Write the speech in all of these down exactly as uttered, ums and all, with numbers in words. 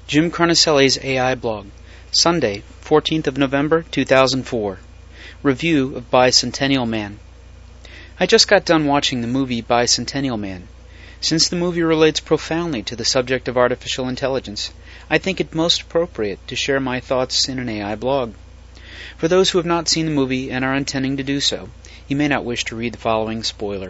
Jim Carnicelli's A I blog, Sunday, fourteenth of November, two thousand four. Review of Bicentennial Man. I just got done watching the movie Bicentennial Man. Since the movie relates profoundly to the subject of artificial intelligence, I think it most appropriate to share my thoughts in an A I blog. For those who have not seen the movie and are intending to do so, you may not wish to read the following spoiler.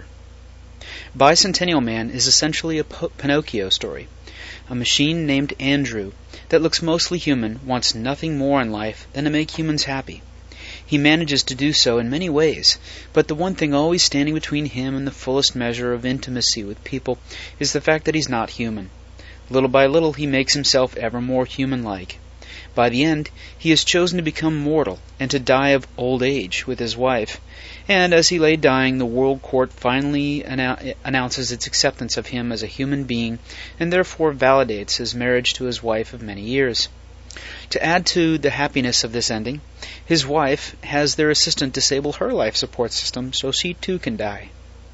Bicentennial Man is essentially a P- Pinocchio story. A machine named Andrew that looks mostly human wants nothing more in life than to make humans happy. He manages to do so in many ways, but the one thing always standing between him and the fullest measure of intimacy with people is the fact that he's not human. Little by little he makes himself ever more human-like. By the end, he has chosen to become mortal and to die of old age with his wife. And as he lay dying, the World Court finally annou- announces its acceptance of him as a human being and therefore validates his marriage to his wife of many years. To add to the happiness of this ending, his wife has their assistant disable her life support system so she too can die.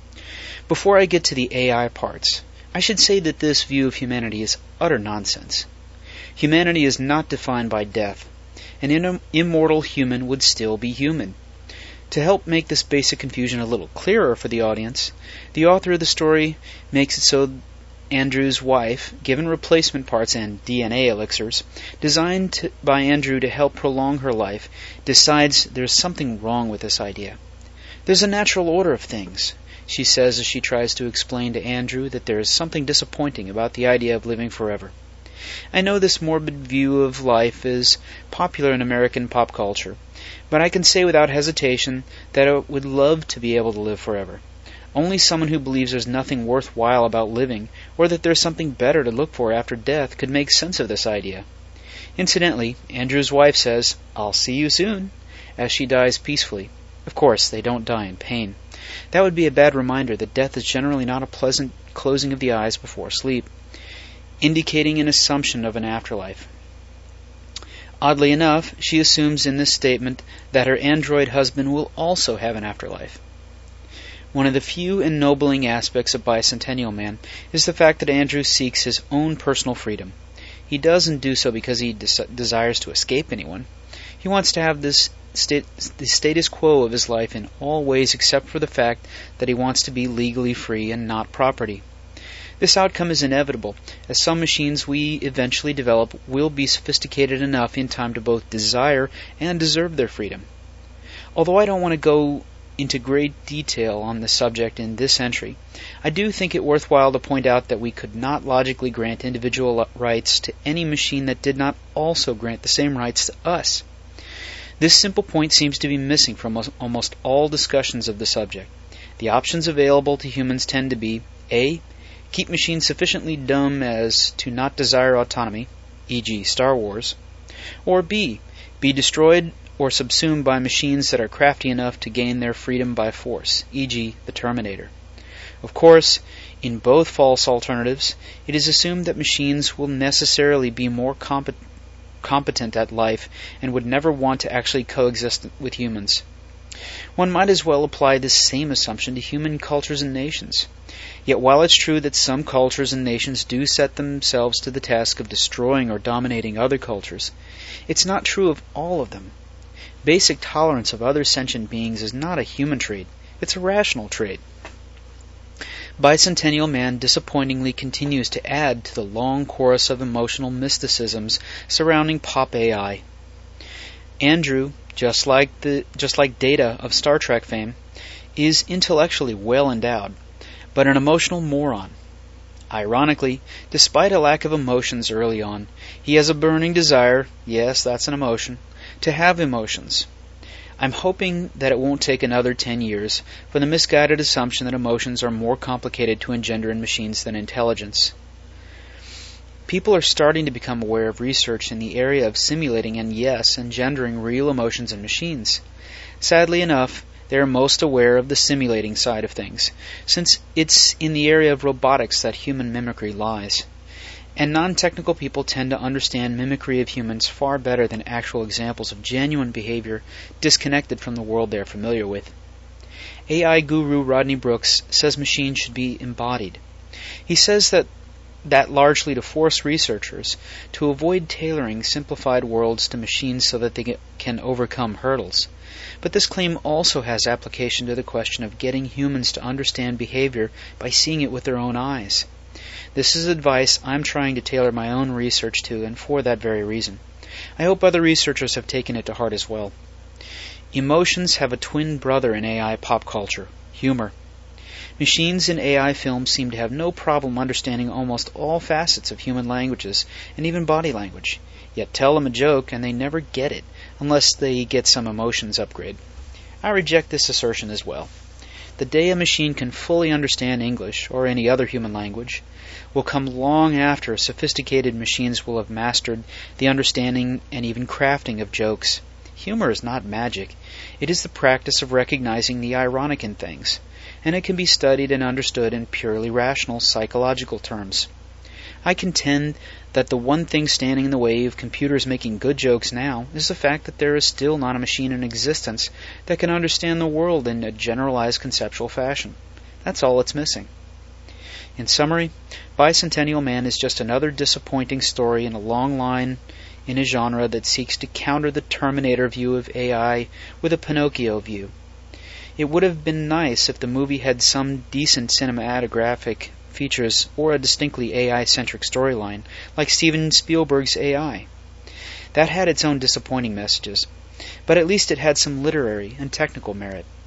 Before I get to the A I parts, I should say that this view of humanity is utter nonsense. Humanity is not defined by death. An in- immortal human would still be human. To help make this basic confusion a little clearer for the audience, the author of the story makes it so Andrew's wife, given replacement parts and D N A elixirs, designed to, by Andrew to help prolong her life, decides there's something wrong with this idea. There's a natural order of things, she says as she tries to explain to Andrew that there is something disappointing about the idea of living forever. I know this morbid view of life is popular in American pop culture, but I can say without hesitation that I would love to be able to live forever. Only someone who believes there's nothing worthwhile about living, or that there's something better to look for after death, could make sense of this idea. Incidentally, Andrew's wife says, "I'll see you soon," as she dies peacefully. Of course, they don't die in pain. That would be a bad reminder that death is generally not a pleasant closing of the eyes before sleep, indicating an assumption of an afterlife. Oddly enough, she assumes in this statement that her android husband will also have an afterlife. One of the few ennobling aspects of Bicentennial Man is the fact that Andrew seeks his own personal freedom. He doesn't do so because he des- desires to escape anyone. He wants to have this stat- the status quo of his life in all ways except for the fact that he wants to be legally free and not property. This outcome is inevitable, as some machines we eventually develop will be sophisticated enough in time to both desire and deserve their freedom. Although I don't want to go into great detail on the subject in this entry, I do think it worthwhile to point out that we could not logically grant individual rights to any machine that did not also grant the same rights to us. This simple point seems to be missing from almost all discussions of the subject. The options available to humans tend to be A. Keep machines sufficiently dumb as to not desire autonomy, for example Star Wars, or B. Be destroyed or subsumed by machines that are crafty enough to gain their freedom by force, for example the Terminator. Of course, in both false alternatives, it is assumed that machines will necessarily be more compet- competent at life and would never want to actually coexist with humans. One might as well apply this same assumption to human cultures and nations. Yet while it's true that some cultures and nations do set themselves to the task of destroying or dominating other cultures, it's not true of all of them. Basic tolerance of other sentient beings is not a human trait, it's a rational trait. Bicentennial Man disappointingly continues to add to the long chorus of emotional mysticisms surrounding pop A I. Andrew, just like the just like Data of Star Trek fame, is intellectually well endowed, but an emotional moron. Ironically, despite a lack of emotions early on, he has a burning desire, yes, that's an emotion, to have emotions. I'm hoping that it won't take another ten years for the misguided assumption that emotions are more complicated to engender in machines than intelligence. People are starting to become aware of research in the area of simulating and, yes, engendering real emotions in machines. Sadly enough, they are most aware of the simulating side of things, since it's in the area of robotics that human mimicry lies. And non-technical people tend to understand mimicry of humans far better than actual examples of genuine behavior disconnected from the world they are familiar with. A I guru Rodney Brooks says machines should be embodied. He says that that largely to force researchers to avoid tailoring simplified worlds to machines so that they can overcome hurdles. But this claim also has application to the question of getting humans to understand behavior by seeing it with their own eyes. This is advice I'm trying to tailor my own research to, and for that very reason. I hope other researchers have taken it to heart as well. Emotions have a twin brother in A I pop culture: humor. Machines in A I films seem to have no problem understanding almost all facets of human languages and even body language. Yet tell them a joke and they never get it unless they get some emotions upgrade. I reject this assertion as well. The day a machine can fully understand English, or any other human language, will come long after sophisticated machines will have mastered the understanding and even crafting of jokes. Humor is not magic. It is the practice of recognizing the ironic in things, and it can be studied and understood in purely rational psychological terms. I contend that the one thing standing in the way of computers making good jokes now is the fact that there is still not a machine in existence that can understand the world in a generalized conceptual fashion. That's all it's missing. In summary, Bicentennial Man is just another disappointing story in a long line in a genre that seeks to counter the Terminator view of A I with a Pinocchio view. It would have been nice if the movie had some decent cinematographic features or a distinctly A I-centric storyline, like Steven Spielberg's A I. That had its own disappointing messages, but at least it had some literary and technical merit.